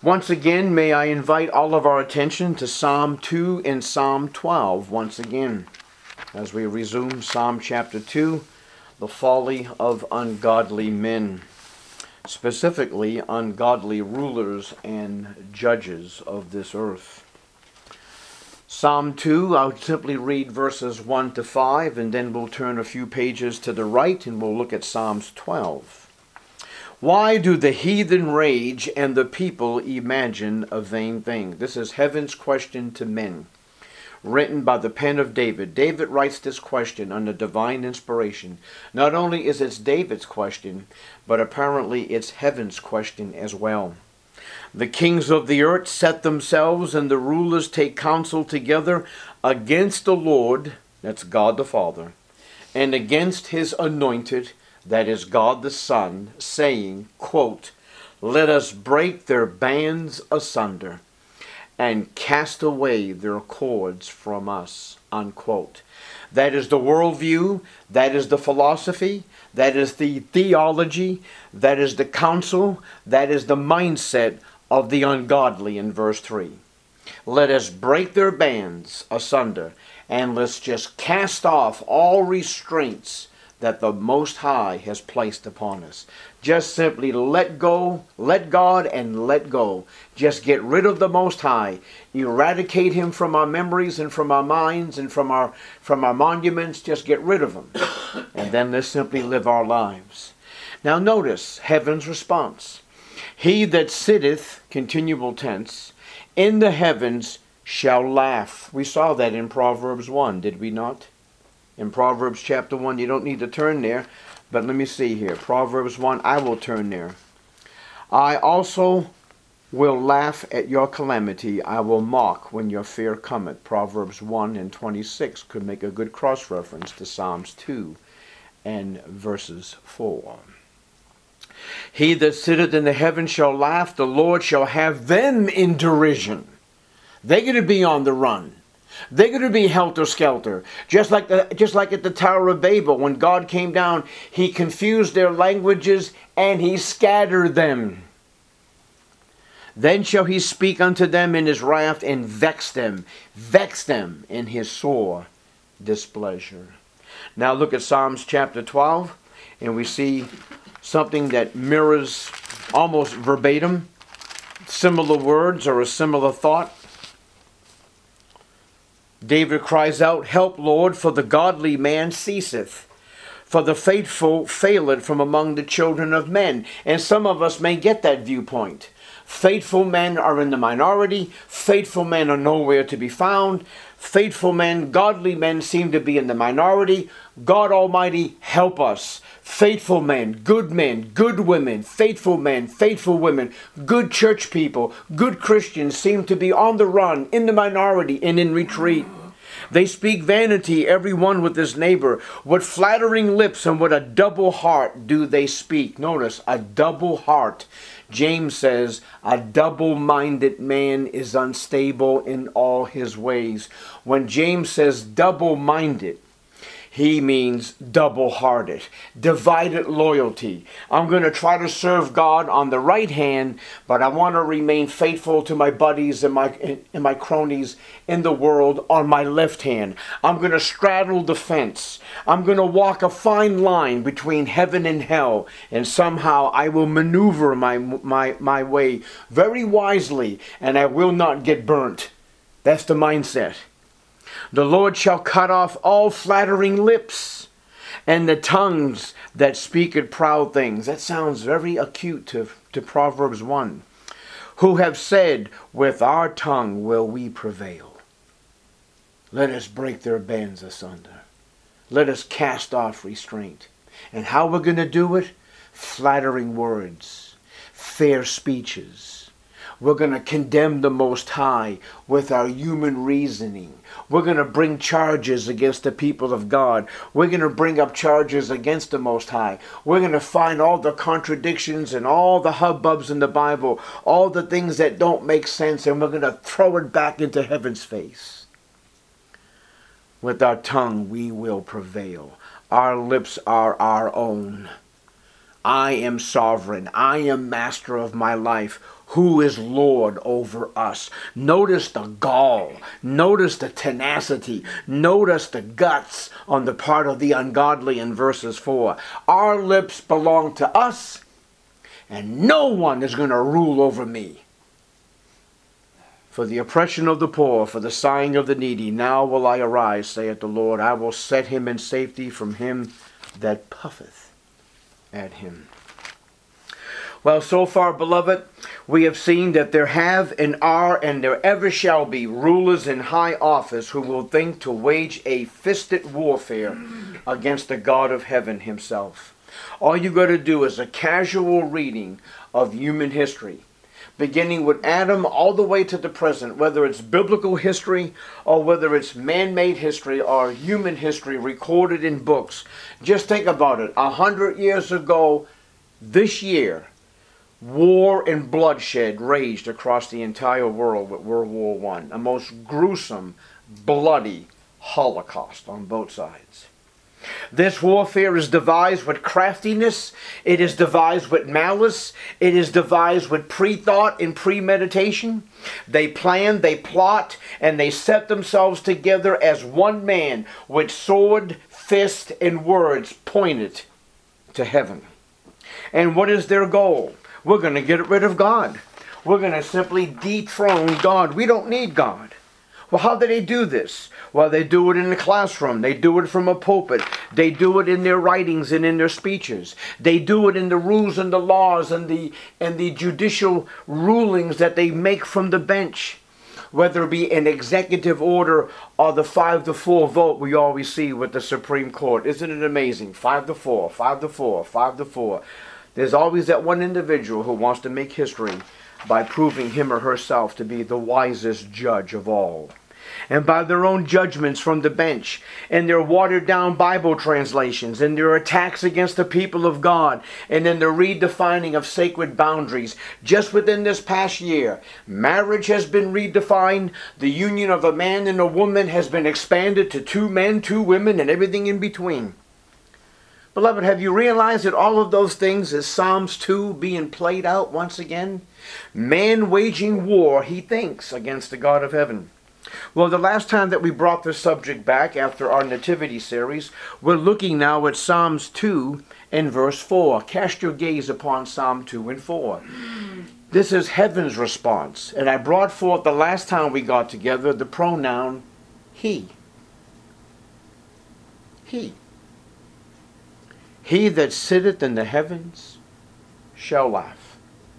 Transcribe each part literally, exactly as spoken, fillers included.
Once again, may I invite all of our attention to Psalm two and Psalm twelve once again, as we resume Psalm chapter two, the folly of ungodly men, specifically ungodly rulers and judges of this earth. Psalm two, I'll simply read verses one to five, and then we'll turn a few pages to the right and we'll look at Psalms twelve. Why do the heathen rage and the people imagine a vain thing? This is heaven's question to men, written by the pen of David. David writes this question under divine inspiration. Not only is it David's question, but apparently it's heaven's question as well. The kings of the earth set themselves, and the rulers take counsel together against the Lord, that's God the Father, and against his anointed, that is God the Son, saying, quote, "Let us break their bands asunder and cast away their cords from us," unquote. That is the worldview, that is the philosophy, that is the theology, that is the counsel, that is the mindset of the ungodly in verse three. Let us break their bands asunder, and let's just cast off all restraints that the Most High has placed upon us. Just simply let go, let God and let go. Just get rid of the Most High. Eradicate him from our memories and from our minds and from our, from our monuments. Just get rid of him. And then let's simply live our lives. Now notice heaven's response. He that sitteth, continual tense, in the heavens shall laugh. We saw that in Proverbs one, did we not? In Proverbs chapter one, you don't need to turn there, but let me see here. Proverbs one, I will turn there. I also will laugh at your calamity. I will mock when your fear cometh. Proverbs one and twenty-six could make a good cross-reference to Psalms two and verses four. He that sitteth in the heavens shall laugh. The Lord shall have them in derision. They're going to be on the run. They're going to be helter-skelter. Just like, the, just like at the Tower of Babel, when God came down, he confused their languages and he scattered them. Then shall he speak unto them in his wrath and vex them, vex them in his sore displeasure. Now look at Psalms chapter twelve, and we see something that mirrors almost verbatim similar words or a similar thought. David cries out, "Help, Lord, for the godly man ceaseth, for the faithful faileth from among the children of men." And some of us may get that viewpoint. Faithful men are in the minority. Faithful men are nowhere to be found. Faithful men, godly men seem to be in the minority. God Almighty, help us. Faithful men, good men, good women, faithful men, faithful women, good church people, good Christians seem to be on the run, in the minority, and in retreat. They speak vanity, every one with his neighbor. With flattering lips and with a double heart do they speak. Notice, a double heart. James says, a double-minded man is unstable in all his ways. When James says double-minded, he means double-hearted, divided loyalty. I'm going to try to serve God on the right hand, but I want to remain faithful to my buddies and my and my cronies in the world on my left hand. I'm going to straddle the fence. I'm going to walk a fine line between heaven and hell, and somehow I will maneuver my my my way very wisely, and I will not get burnt. That's the mindset. The Lord shall cut off all flattering lips, and the tongues that speaketh proud things. That sounds very acute to, to Proverbs one. Who have said, with our tongue will we prevail. Let us break their bands asunder. Let us cast off restraint. And how we're going to do it? Flattering words, fair speeches. We're going to condemn the Most High with our human reasoning. We're going to bring charges against the people of God. We're going to bring up charges against the Most High. We're going to find all the contradictions and all the hubbubs in the Bible, all the things that don't make sense, and we're going to throw it back into heaven's face. With our tongue we will prevail. Our lips are our own. I am sovereign. I am master of my life. Who is Lord over us? Notice the gall. Notice the tenacity. Notice the guts on the part of the ungodly in verses four. Our lips belong to us, and no one is going to rule over me. For the oppression of the poor, for the sighing of the needy, now will I arise, saith the Lord. I will set him in safety from him that puffeth at him. Well, so far, beloved, we have seen that there have and are and there ever shall be rulers in high office who will think to wage a fisted warfare against the God of heaven himself. All you got to do is a casual reading of human history, beginning with Adam all the way to the present, whether it's biblical history or whether it's man-made history or human history recorded in books. Just think about it. A hundred years ago, this year, war and bloodshed raged across the entire world with World War One, a most gruesome, bloody holocaust on both sides. This warfare is devised with craftiness, it is devised with malice, it is devised with pre-thought and premeditation. They plan, they plot, and they set themselves together as one man with sword, fist, and words pointed to heaven. And what is their goal? We're going to get rid of God. We're going to simply dethrone God. We don't need God. Well, how do they do this? Well, they do it in the classroom. They do it from a pulpit. They do it in their writings and in their speeches. They do it in the rules and the laws and the, and the judicial rulings that they make from the bench. Whether it be an executive order or the five to four vote we always see with the Supreme Court. Isn't it amazing? Five to four, five to four, five to four. There's always that one individual who wants to make history by proving him or herself to be the wisest judge of all. And by their own judgments from the bench, and their watered down Bible translations, and their attacks against the people of God, and in the redefining of sacred boundaries. Just within this past year, marriage has been redefined, the union of a man and a woman has been expanded to two men, two women, and everything in between. Beloved, have you realized that all of those things is Psalms two being played out once again? Man waging war, he thinks, against the God of heaven. Well, the last time that we brought this subject back after our Nativity series, we're looking now at Psalms two and verse four. Cast your gaze upon Psalm two and four. This is heaven's response. And I brought forth the last time we got together the pronoun he. He. He that sitteth in the heavens shall laugh.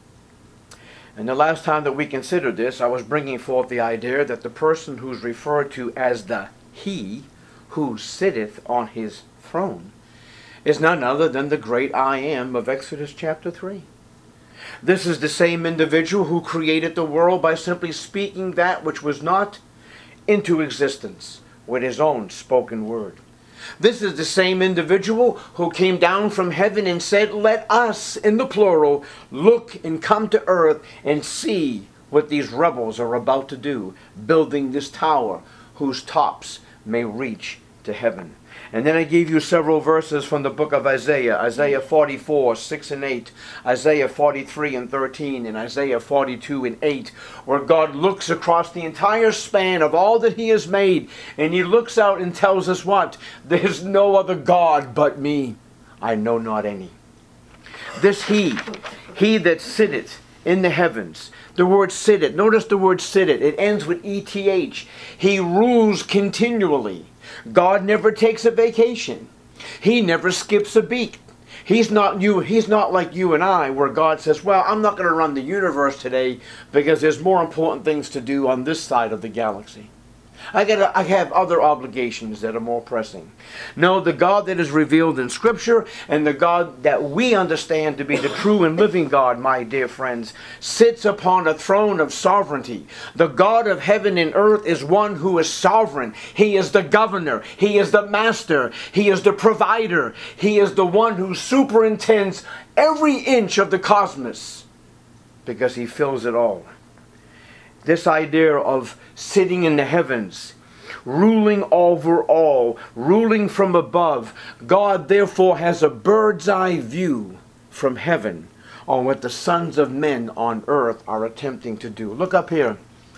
And the last time that we considered this, I was bringing forth the idea that the person who's referred to as the he who sitteth on his throne is none other than the great I Am of Exodus chapter three. This is the same individual who created the world by simply speaking that which was not into existence with his own spoken word. This is the same individual who came down from heaven and said, let us, in the plural, look and come to earth and see what these rebels are about to do, building this tower whose tops may reach to heaven. And then I gave you several verses from the book of Isaiah, Isaiah forty-four, six and eight, Isaiah forty-three and thirteen, and Isaiah forty-two and eight, where God looks across the entire span of all that he has made, and he looks out and tells us what? There's no other God but me. I know not any. This he, he that sitteth in the heavens. The word sitteth, notice the word sitteth, it ends with E T H. He rules continually. God never takes a vacation. He never skips a beat. He's not you. He's not like you and I, where God says, well, I'm not going to run the universe today because there's more important things to do on this side of the galaxy. I got. I have other obligations that are more pressing. No, the God that is revealed in Scripture and the God that we understand to be the true and living God, my dear friends, sits upon a throne of sovereignty. The God of heaven and earth is one who is sovereign. He is the governor. He is the master. He is the provider. He is the one who superintends every inch of the cosmos because he fills it all. This idea of sitting in the heavens, ruling over all, ruling from above. God therefore has a bird's eye view from heaven on what the sons of men on earth are attempting to do. Look up here.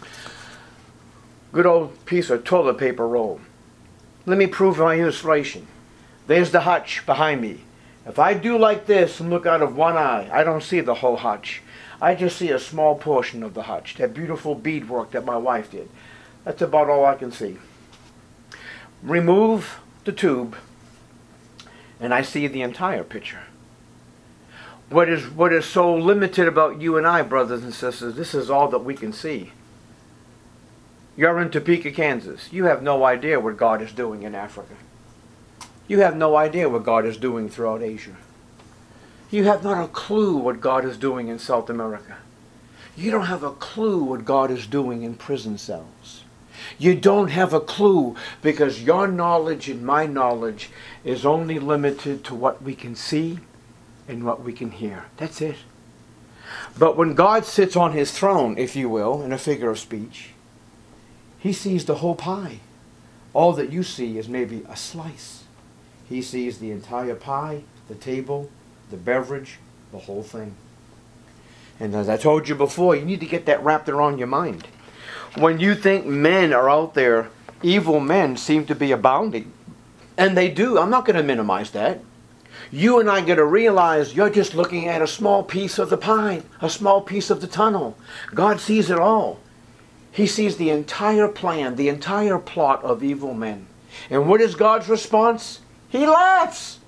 Good old piece of toilet paper roll. Let me prove my illustration. There's the hutch behind me. If I do like this and look out of one eye, I don't see the whole hutch. I just see a small portion of the hutch, that beautiful beadwork that my wife did. That's about all I can see. Remove the tube, and I see the entire picture. What is, what is so limited about you and I, brothers and sisters, this is all that we can see. You're in Topeka, Kansas. You have no idea what God is doing in Africa. You have no idea what God is doing throughout Asia. You have not a clue what God is doing in South America. You don't have a clue what God is doing in prison cells. You don't have a clue because your knowledge and my knowledge is only limited to what we can see and what we can hear. That's it. But when God sits on his throne, if you will, in a figure of speech, he sees the whole pie. All that you see is maybe a slice. He sees the entire pie, the table, the beverage, the whole thing. And as I told you before, you need to get that wrapped around your mind. When you think men are out there, evil men seem to be abounding. And they do. I'm not going to minimize that. You and I got to realize you're just looking at a small piece of the pie, a small piece of the tunnel. God sees it all. He sees the entire plan, the entire plot of evil men. And what is God's response? He laughs.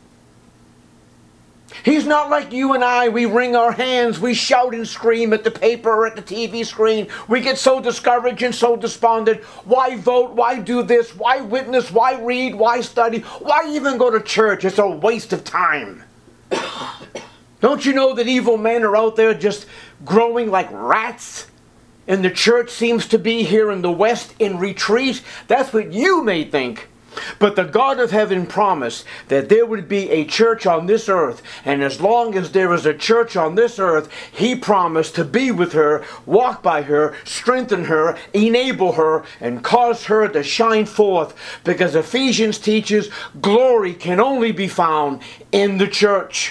He's not like you and I. We wring our hands. We shout and scream at the paper or at the T V screen. We get so discouraged and so despondent. Why vote? Why do this? Why witness? Why read? Why study? Why even go to church? It's a waste of time. Don't you know that evil men are out there just growing like rats? And the church seems to be here in the West in retreat? That's what you may think. But the God of heaven promised that there would be a church on this earth. And as long as there is a church on this earth, he promised to be with her, walk by her, strengthen her, enable her, and cause her to shine forth. Because Ephesians teaches glory can only be found in the church.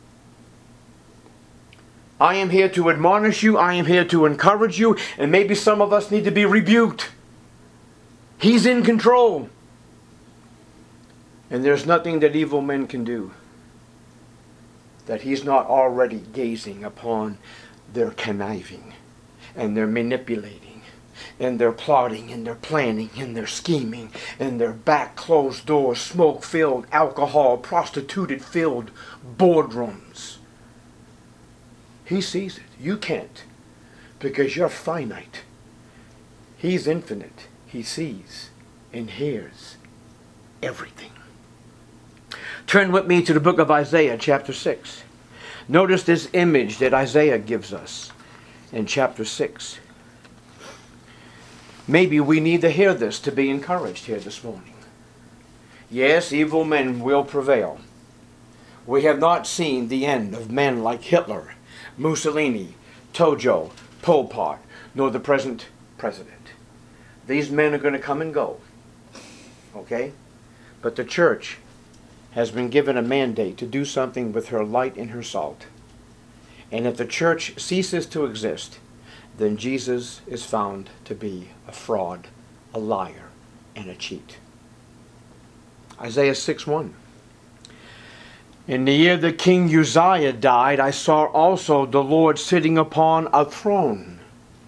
I am here to admonish you. I am here to encourage you. And maybe some of us need to be rebuked. He's in control. And there's nothing that evil men can do that he's not already gazing upon their conniving and their manipulating and their plotting and their planning and their scheming and their back closed doors, smoke-filled, alcohol, prostituted-filled boardrooms. He sees it. You can't because you're finite. He's infinite. He sees and hears everything. Turn with me to the book of Isaiah, chapter six. Notice this image that Isaiah gives us in chapter six. Maybe we need to hear this to be encouraged here this morning. Yes, evil men will prevail. We have not seen the end of men like Hitler, Mussolini, Tojo, Pol Pot, nor the present president. These men are going to come and go. Okay? But the church has been given a mandate to do something with her light and her salt. And if the church ceases to exist, then Jesus is found to be a fraud, a liar, and a cheat. Isaiah six one. In the year that King Uzziah died, I saw also the Lord sitting upon a throne.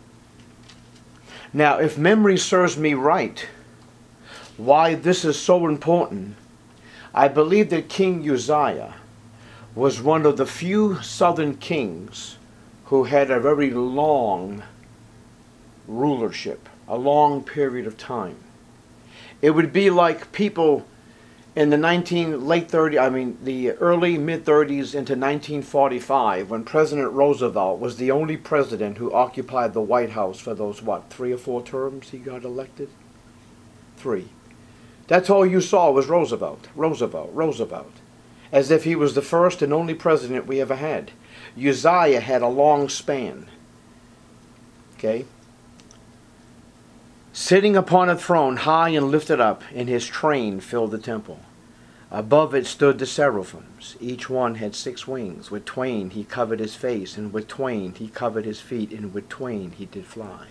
Now, if memory serves me right, why this is so important, I believe that King Uzziah was one of the few southern kings who had a very long rulership, a long period of time. It would be like people in the nineteen late thirties, I mean the early mid thirties into nineteen forty-five, when President Roosevelt was the only president who occupied the White House for those what three or four terms he got elected. Three. That's all you saw was Roosevelt, Roosevelt, Roosevelt, as if he was the first and only president we ever had. Uzziah had a long span. Okay? Sitting upon a throne high and lifted up, and his train filled the temple. Above it stood the seraphims. Each one had six wings. With twain he covered his face, and with twain he covered his feet, and with twain he did fly.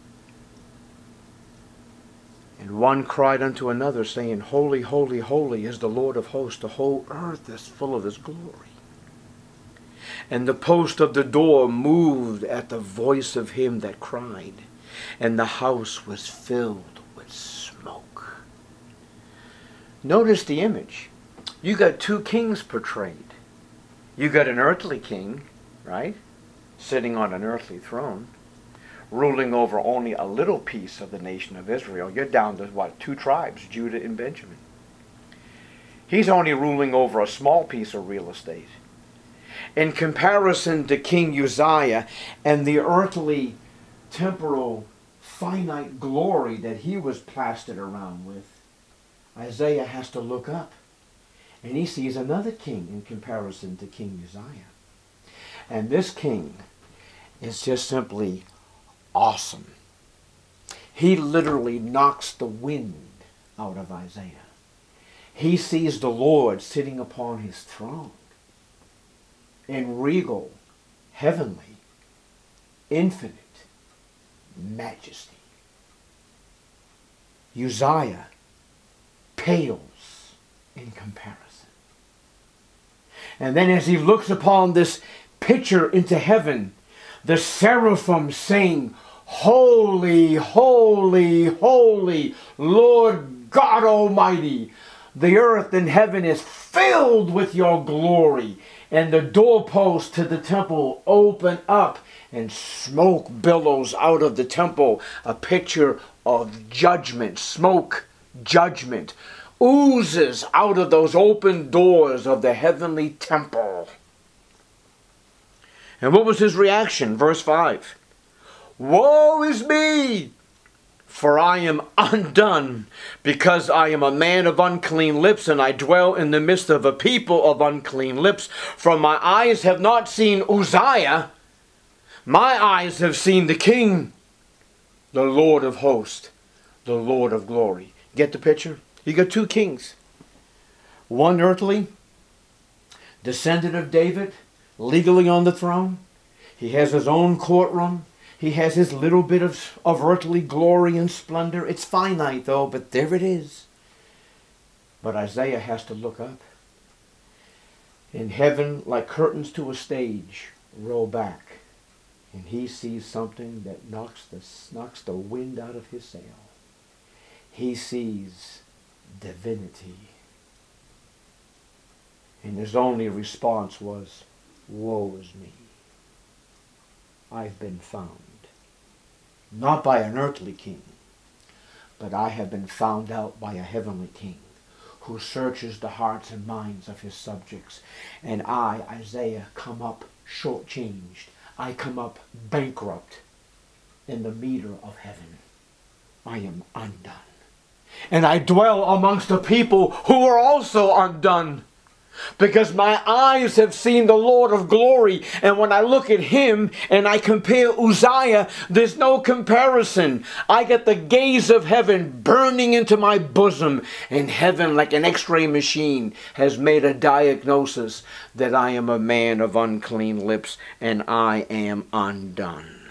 And one cried unto another, saying, Holy, holy, holy is the Lord of hosts. The whole earth is full of his glory. And the post of the door moved at the voice of him that cried, and the house was filled with smoke. Notice the image. You got two kings portrayed. You got an earthly king, right? Sitting on an earthly throne, ruling over only a little piece of the nation of Israel. You're down to, what, two tribes, Judah and Benjamin. He's only ruling over a small piece of real estate. In comparison to King Uzziah and the earthly, temporal, finite glory that he was plastered around with, Isaiah has to look up. And he sees another king in comparison to King Uzziah. And this king is just simply awesome. He literally knocks the wind out of Isaiah. He sees the Lord sitting upon his throne in regal, heavenly, infinite majesty. Uzziah pales in comparison. And then as he looks upon this picture into heaven, the seraphim sing, Holy, holy, holy, Lord God Almighty. The earth and heaven is filled with your glory. And the doorposts to the temple open up, and smoke billows out of the temple. A picture of judgment. Smoke, judgment, oozes out of those open doors of the heavenly temple. And what was his reaction? Verse five. Woe is me! For I am undone, because I am a man of unclean lips, and I dwell in the midst of a people of unclean lips. For my eyes have not seen Uzziah, my eyes have seen the King, the Lord of hosts, the Lord of glory. Get the picture? You got two kings. One earthly, descendant of David, legally on the throne. He has his own courtroom. He has his little bit of, of earthly glory and splendor. It's finite though, but there it is. But Isaiah has to look up. In heaven, like curtains to a stage, roll back. And he sees something that knocks the, knocks the wind out of his sail. He sees divinity. And his only response was, woe is me. I've been found. Not by an earthly king, but I have been found out by a heavenly king who searches the hearts and minds of his subjects. And I, Isaiah, come up shortchanged. I come up bankrupt in the meter of heaven. I am undone. And I dwell amongst a people who are also undone. Because my eyes have seen the Lord of glory. And when I look at him and I compare Uzziah, there's no comparison. I get the gaze of heaven burning into my bosom. And heaven, like an x-ray machine, has made a diagnosis that I am a man of unclean lips and I am undone.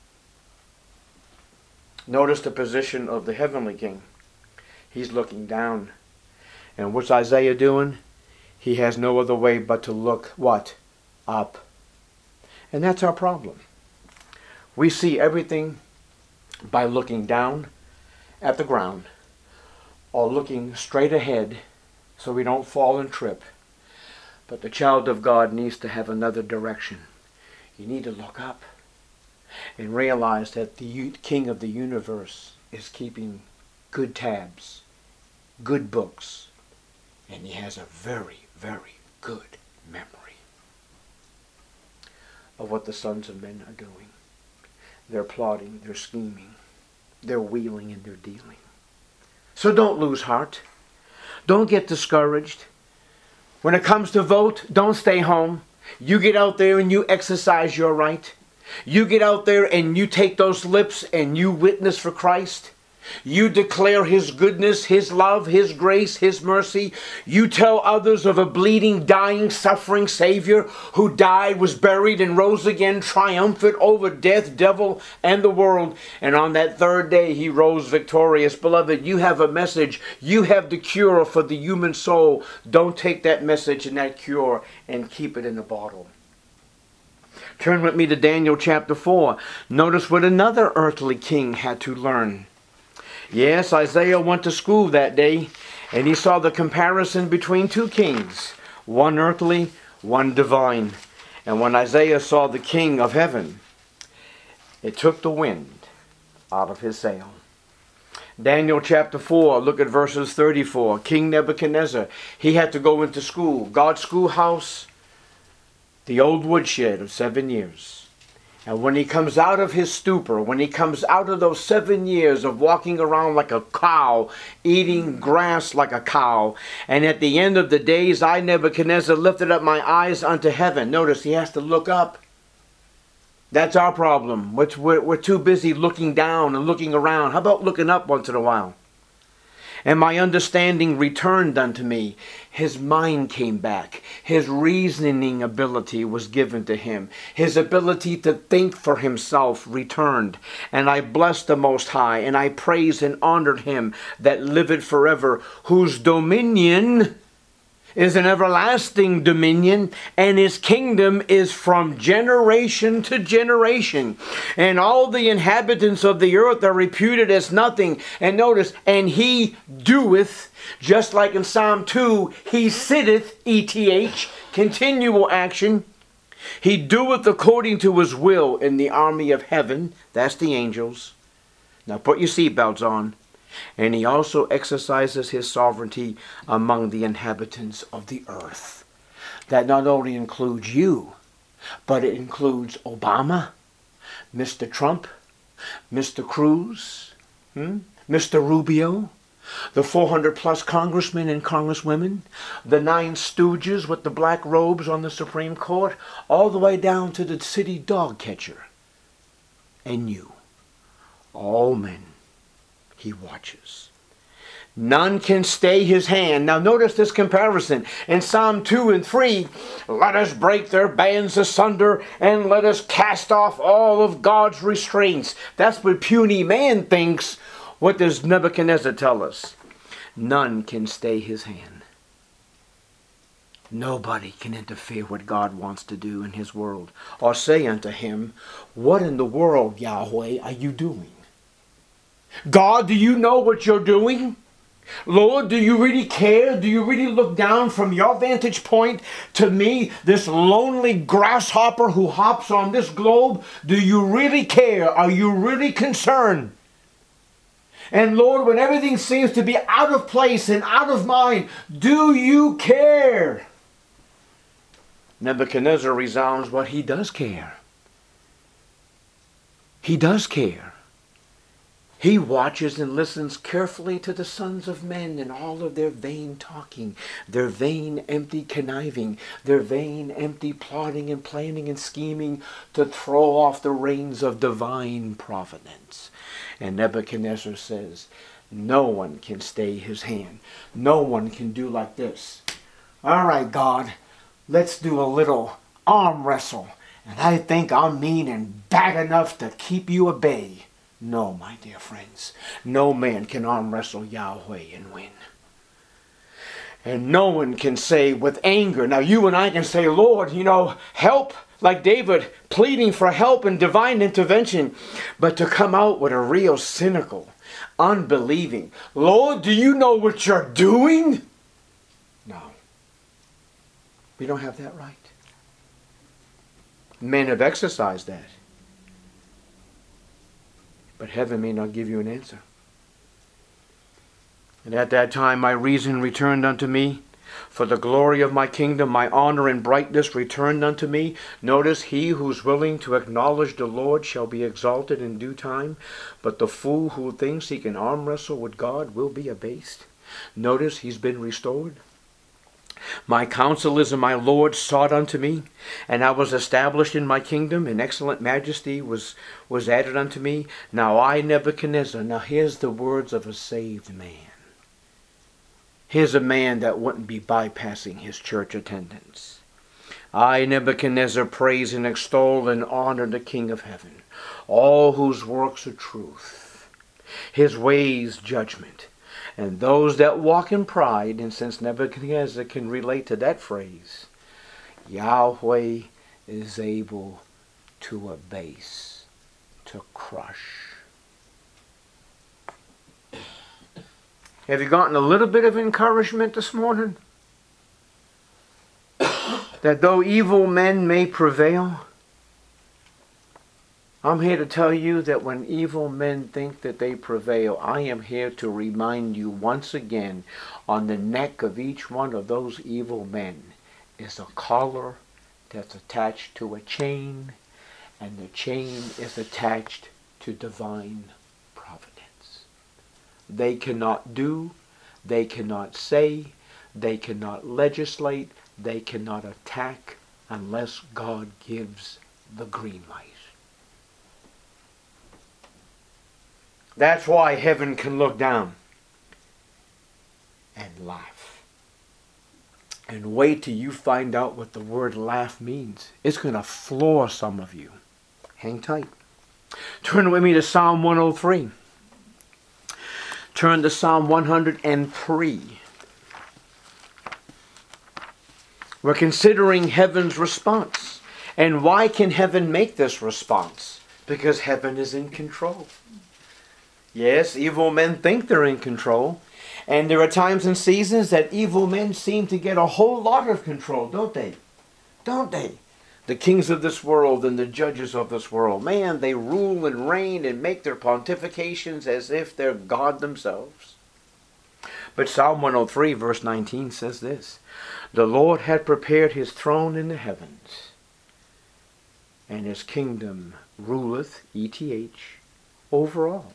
Notice the position of the heavenly king. He's looking down. And what's Isaiah doing? He has no other way but to look, what? Up. And that's our problem. We see everything by looking down at the ground or looking straight ahead so we don't fall and trip. But the child of God needs to have another direction. You need to look up and realize that the King of the universe is keeping good tabs, good books, and he has a very very good memory of what the sons of men are doing. They're plotting, they're scheming, they're wheeling and they're dealing. So don't lose heart. Don't get discouraged. When it comes to vote, don't stay home. You get out there and you exercise your right. You get out there and you take those lips and you witness for Christ. You declare His goodness, His love, His grace, His mercy. You tell others of a bleeding, dying, suffering Savior who died, was buried, and rose again, triumphant over death, devil, and the world. And on that third day He rose victorious. Beloved, you have a message. You have the cure for the human soul. Don't take that message and that cure and keep it in a bottle. Turn with me to Daniel chapter four. Notice what another earthly king had to learn. Yes, Isaiah went to school that day, and he saw the comparison between two kings, one earthly, one divine. And when Isaiah saw the King of heaven, it took the wind out of his sail. Daniel chapter four, look at verses thirty-four. King Nebuchadnezzar, he had to go into school, God's schoolhouse, the old woodshed of seven years. And when he comes out of his stupor, when he comes out of those seven years of walking around like a cow, eating grass like a cow, and at the end of the days, I, Nebuchadnezzar, lifted up my eyes unto heaven. Notice he has to look up. That's our problem. We're, we're, we're too busy looking down and looking around. How about looking up once in a while? And my understanding returned unto me. His mind came back. His reasoning ability was given to him. His ability to think for himself returned. And I blessed the Most High, and I praised and honored Him that liveth forever, whose dominion is an everlasting dominion, and His kingdom is from generation to generation. And all the inhabitants of the earth are reputed as nothing. And notice, and He doeth, just like in Psalm two, He sitteth, E T H, continual action. He doeth according to His will in the army of heaven. That's the angels. Now put your seatbelts on. And He also exercises His sovereignty among the inhabitants of the earth. That not only includes you, but it includes Obama, Mister Trump, Mister Cruz, hmm? Mister Rubio, the four hundred plus congressmen and congresswomen, the nine stooges with the black robes on the Supreme Court, all the way down to the city dog catcher. And you, all men, He watches. None can stay His hand. Now notice this comparison. In Psalm two and three, let us break their bands asunder and let us cast off all of God's restraints. That's what puny man thinks. What does Nebuchadnezzar tell us? None can stay His hand. Nobody can interfere what God wants to do in His world, or say unto Him, what in the world, Yahweh, are you doing? God, do you know what you're doing? Lord, do you really care? Do you really look down from your vantage point to me, this lonely grasshopper who hops on this globe? Do you really care? Are you really concerned? And Lord, when everything seems to be out of place and out of mind, do you care? Nebuchadnezzar resounds what he does care. He does care. He watches and listens carefully to the sons of men and all of their vain talking, their vain, empty conniving, their vain, empty plotting and planning and scheming to throw off the reins of divine providence. And Nebuchadnezzar says, no one can stay his hand. No one can do like this. All right, God, let's do a little arm wrestle. And I think I'm mean and bad enough to keep you at bay. No, my dear friends, no man can arm wrestle Yahweh and win. And no one can say with anger, now you and I can say, Lord, you know, help, like David, pleading for help and divine intervention, but to come out with a real cynical, unbelieving, Lord, do you know what you're doing? No. We don't have that right. Men have exercised that. But heaven may not give you an answer. And at that time my reason returned unto me. For the glory of my kingdom, my honor and brightness returned unto me. Notice, he who's willing to acknowledge the Lord shall be exalted in due time. But the fool who thinks he can arm wrestle with God will be abased. Notice, he's been restored. My counselors and my lords sought unto me, and I was established in my kingdom, and excellent majesty was, was added unto me. Now I, Nebuchadnezzar, now here's the words of a saved man. Here's a man that wouldn't be bypassing his church attendance. I, Nebuchadnezzar, praise and extol and honor the King of heaven, all whose works are truth, his ways judgment. And those that walk in pride, and since Nebuchadnezzar can relate to that phrase, Yahweh is able to abase, to crush. Have you gotten a little bit of encouragement this morning? That though evil men may prevail, I'm here to tell you that when evil men think that they prevail, I am here to remind you once again, on the neck of each one of those evil men is a collar that's attached to a chain, and the chain is attached to divine providence. They cannot do, they cannot say, they cannot legislate, they cannot attack unless God gives the green light. That's why heaven can look down and laugh. And wait till you find out what the word laugh means. It's going to floor some of you. Hang tight. Turn with me to Psalm one oh three. Turn to Psalm one hundred three. We're considering heaven's response. And why can heaven make this response? Because heaven is in control. Yes, evil men think they're in control. And there are times and seasons that evil men seem to get a whole lot of control, don't they? Don't they? The kings of this world and the judges of this world, man, they rule and reign and make their pontifications as if they're God themselves. But Psalm one oh three verse nineteen says this: the Lord had prepared his throne in the heavens, and his kingdom ruleth, E T H, over all.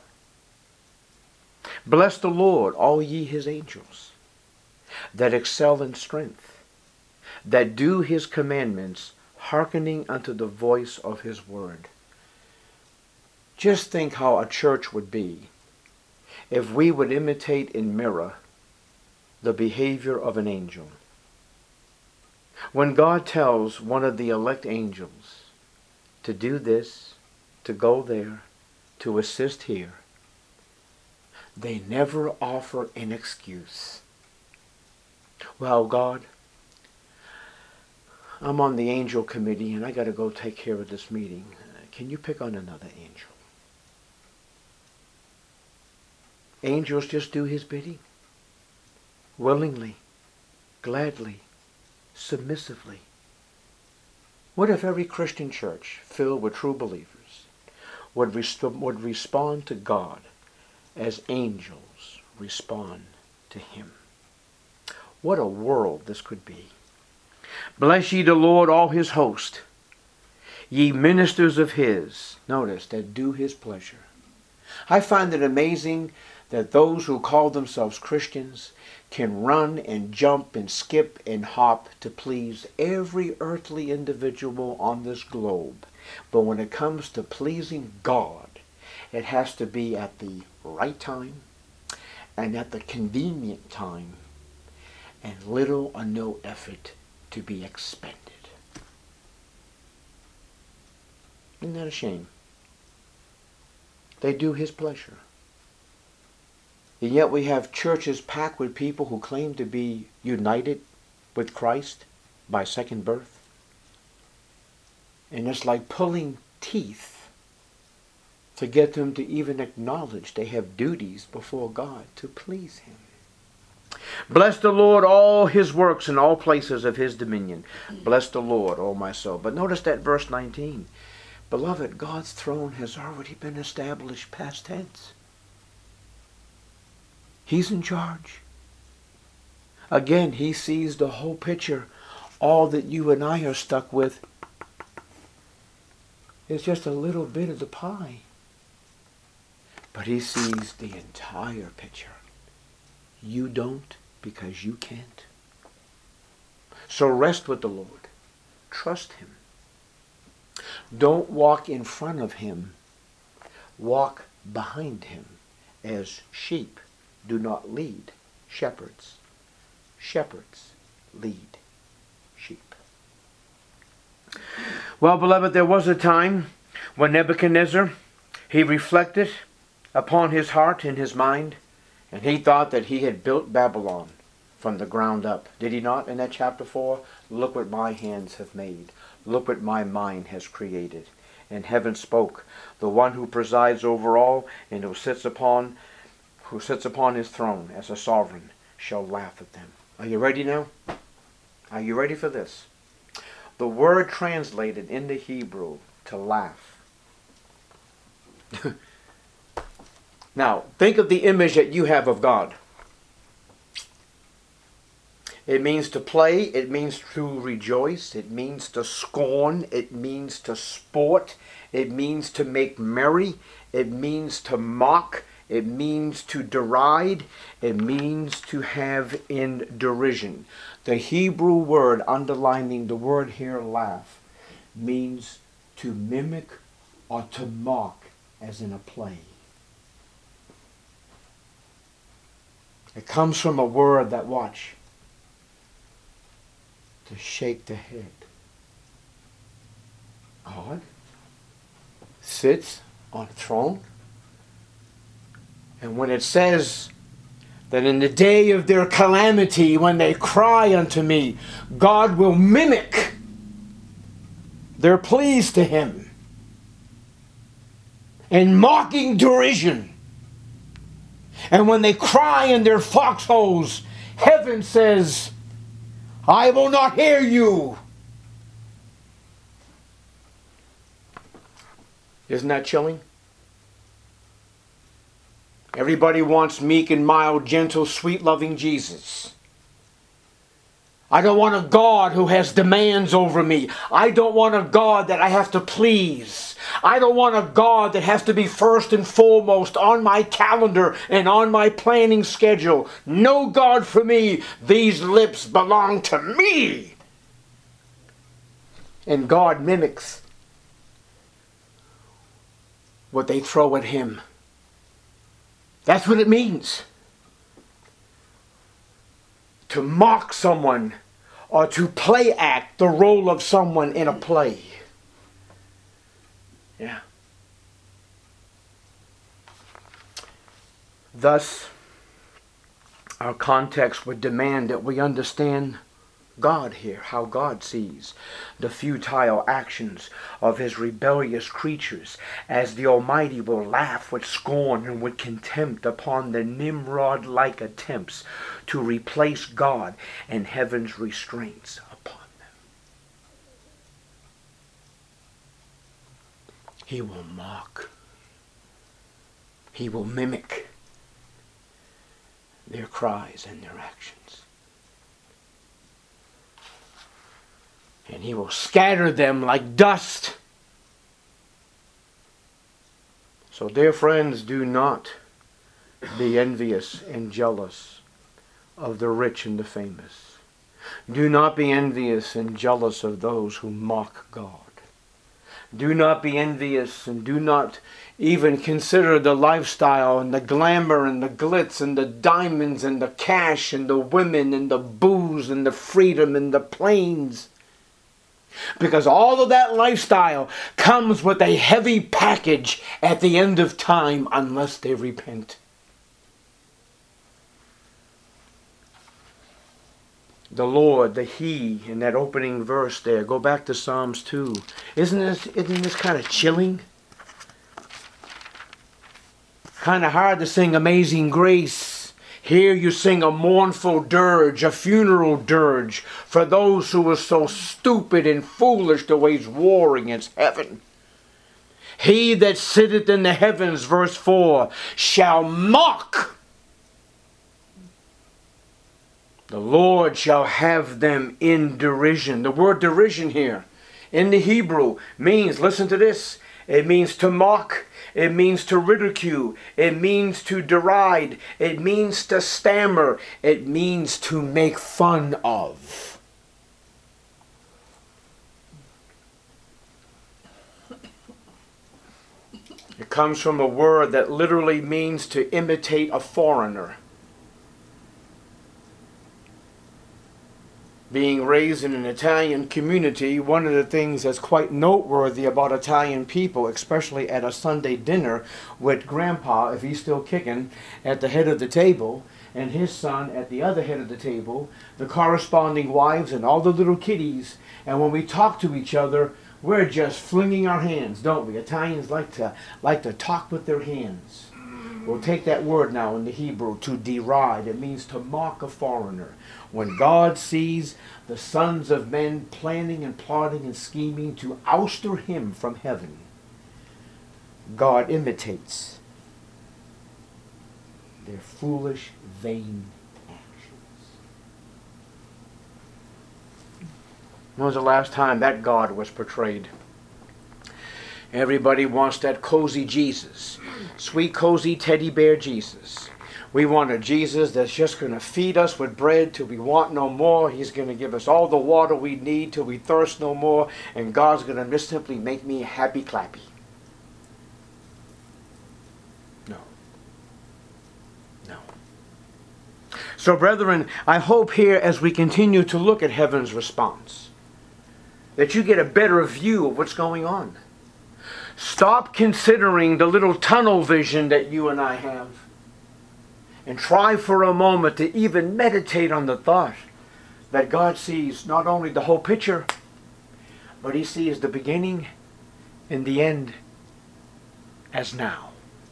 Bless the Lord, all ye his angels, that excel in strength, that do his commandments, hearkening unto the voice of his word. Just think how a church would be if we would imitate and mirror the behavior of an angel. When God tells one of the elect angels to do this, to go there, to assist here, they never offer an excuse. Well, God, I'm on the angel committee and I got to go take care of this meeting. Can you pick on another angel? Angels just do his bidding. Willingly, gladly, submissively. What if every Christian church filled with true believers would, res- would respond to God as angels respond to him? What a world this could be. Bless ye the Lord, all his host, ye ministers of his, notice, that do his pleasure. I find it amazing that those who call themselves Christians can run and jump and skip and hop to please every earthly individual on this globe. But when it comes to pleasing God, it has to be at the right time and at the convenient time, and little or no effort to be expended. Isn't that a shame? They do his pleasure. And yet we have churches packed with people who claim to be united with Christ by second birth. And it's like pulling teeth to get them to even acknowledge they have duties before God to please him. Bless the Lord, all his works in all places of his dominion. Bless the Lord, O my soul. But notice that verse nineteen. Beloved, God's throne has already been established, past tense. He's in charge. Again, he sees the whole picture. All that you and I are stuck with is just a little bit of the pie. But he sees the entire picture. You don't, because you can't. So rest with the Lord. Trust him. Don't walk in front of him. Walk behind him, as sheep do not lead shepherds. Shepherds lead sheep. Well, beloved, there was a time when Nebuchadnezzar, he reflected upon his heart and his mind, and he thought that he had built Babylon from the ground up. Did he not in that chapter four? Look what my hands have made. Look what my mind has created. And heaven spoke, the one who presides over all and who sits upon who sits upon his throne as a sovereign shall laugh at them. Are you ready now? Are you ready for this? The word translated in the Hebrew to laugh. Now, think of the image that you have of God. It means to play, it means to rejoice, it means to scorn, it means to sport, it means to make merry, it means to mock, it means to deride, it means to have in derision. The Hebrew word underlining the word here, laugh, means to mimic or to mock, as in a play. It comes from a word that, watch, to shake the head. God sits on a throne. And when it says that in the day of their calamity, when they cry unto me, God will mimic their pleas to him in mocking derision. And when they cry in their foxholes, heaven says, I will not hear you. Isn't that chilling? Everybody wants meek and mild, gentle, sweet, loving Jesus. I don't want a God who has demands over me. I don't want a God that I have to please. I don't want a God that has to be first and foremost on my calendar and on my planning schedule. No God for me. These lips belong to me. And God mimics what they throw at him. That's what it means. To mock someone or to play act the role of someone in a play. Yeah. Thus, our context would demand that we understand God here, how God sees the futile actions of his rebellious creatures, as the Almighty will laugh with scorn and with contempt upon the Nimrod-like attempts to replace God and heaven's restraints upon them. He will mock. He will mimic their cries and their actions. And he will scatter them like dust. So, dear friends, do not be envious and jealous of the rich and the famous. Do not be envious and jealous of those who mock God. Do not be envious and do not even consider the lifestyle and the glamour and the glitz and the diamonds and the cash and the women and the booze and the freedom and the planes. Because all of that lifestyle comes with a heavy package at the end of time unless they repent. The Lord, the He, in that opening verse there, go back to Psalms two. Isn't this, isn't this kind of chilling? Kind of hard to sing Amazing Grace. Here you sing a mournful dirge, a funeral dirge, for those who were so stupid and foolish to wage war against heaven. He that sitteth in the heavens, verse four, shall mock. The Lord shall have them in derision. The word derision here in the Hebrew means, listen to this, it means to mock, it means to ridicule, it means to deride, it means to stammer, it means to make fun of. It comes from a word that literally means to imitate a foreigner. Being raised in an Italian community, one of the things that's quite noteworthy about Italian people, especially at a Sunday dinner with Grandpa, if he's still kicking, at the head of the table, and his son at the other head of the table, the corresponding wives and all the little kiddies, and when we talk to each other, we're just flinging our hands, don't we? Italians like to like to talk with their hands. We'll take that word now in the Hebrew, to deride. It means to mock a foreigner. When God sees the sons of men planning and plotting and scheming to ouster him from heaven, God imitates their foolish, vain actions. When was the last time that God was portrayed? Everybody wants that cozy Jesus. Sweet, cozy teddy bear Jesus. We want a Jesus that's just going to feed us with bread till we want no more. He's going to give us all the water we need till we thirst no more. And God's going to just simply make me happy clappy. No. No. So, brethren, I hope here as we continue to look at heaven's response, that you get a better view of what's going on. Stop considering the little tunnel vision that you and I have. And try for a moment to even meditate on the thought that God sees not only the whole picture, but He sees the beginning and the end as now.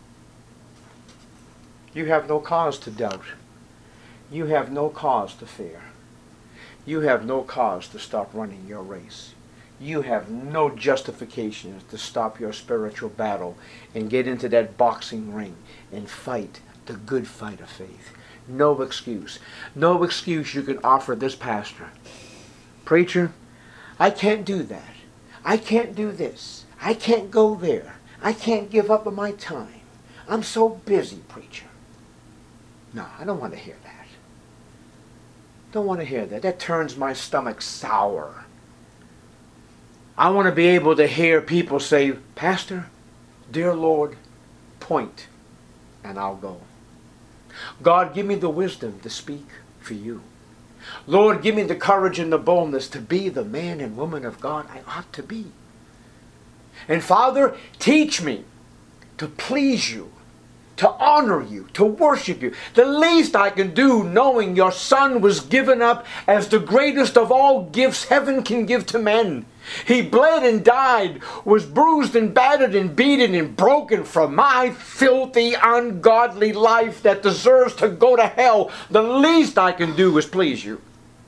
You have no cause to doubt. You have no cause to fear. You have no cause to stop running your race. You have no justification to stop your spiritual battle and get into that boxing ring and fight the good fight of faith. No excuse. No excuse you can offer this pastor. Preacher, I can't do that. I can't do this. I can't go there. I can't give up on my time. I'm so busy, preacher. No, I don't want to hear that. Don't want to hear that. That turns my stomach sour. I want to be able to hear people say, Pastor, dear Lord, point, and I'll go. God, give me the wisdom to speak for you. Lord, give me the courage and the boldness to be the man and woman of God I ought to be. And Father, teach me to please you, to honor you, to worship you. The least I can do, knowing your Son was given up as the greatest of all gifts heaven can give to men. He bled and died, was bruised and battered and beaten and broken for my filthy, ungodly life that deserves to go to hell. The least I can do is please you.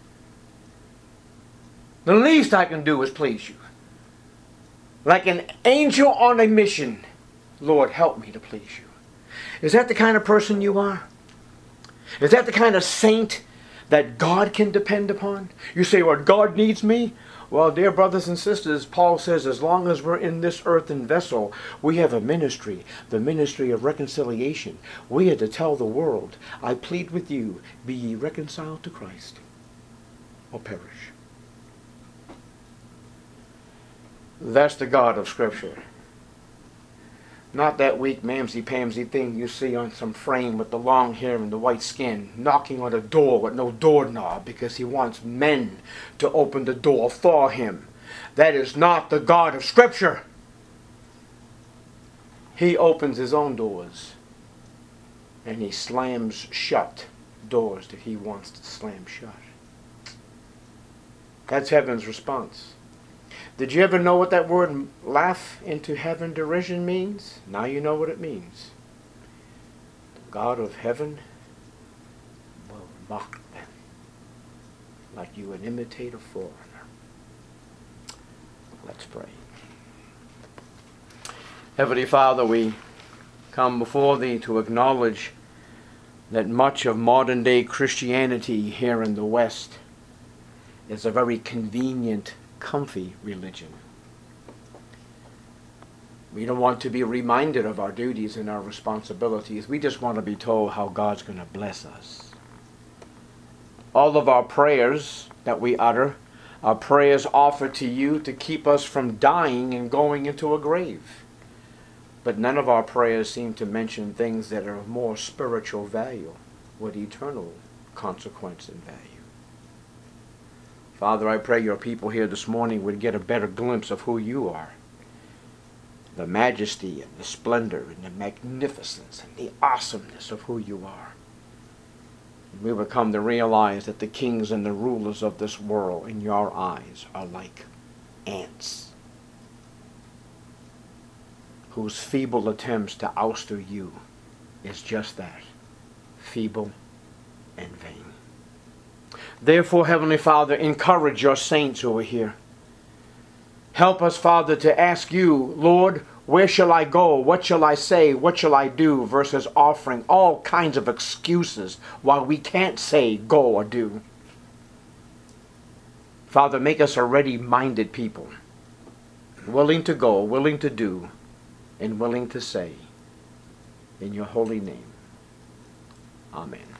The least I can do is please you. Like an angel on a mission, Lord, help me to please you. Is that the kind of person you are? Is that the kind of saint that God can depend upon? You say, well, God needs me? Well, dear brothers and sisters, Paul says, as long as we're in this earthen vessel, we have a ministry, the ministry of reconciliation. We are to tell the world, I plead with you, be ye reconciled to Christ, or perish. That's the God of Scripture. Not that weak mamsy-pamsy thing you see on some frame with the long hair and the white skin, knocking on a door with no doorknob because he wants men to open the door for him. That is not the God of Scripture. He opens his own doors, and he slams shut doors that he wants to slam shut. That's heaven's response. Did you ever know what that word laugh into heaven derision means? Now you know what it means. The God of heaven will mock them like you would imitate a foreigner. Let's pray. Heavenly Father, we come before Thee to acknowledge that much of modern day Christianity here in the West is a very convenient, comfy religion. We don't want to be reminded of our duties and our responsibilities. We just want to be told how God's going to bless us. All of our prayers that we utter are prayers offered to you to keep us from dying and going into a grave. But none of our prayers seem to mention things that are of more spiritual value, with eternal consequence and value. Father, I pray your people here this morning would get a better glimpse of who you are. The majesty and the splendor and the magnificence and the awesomeness of who you are. We would come to realize that the kings and the rulers of this world in your eyes are like ants, whose feeble attempts to ouster you is just that, feeble and vain. Therefore, Heavenly Father, encourage your saints who are here. Help us, Father, to ask you, Lord, where shall I go? What shall I say? What shall I do? Versus offering all kinds of excuses while we can't say go or do. Father, make us a ready-minded people, willing to go, willing to do, and willing to say. In your holy name. Amen.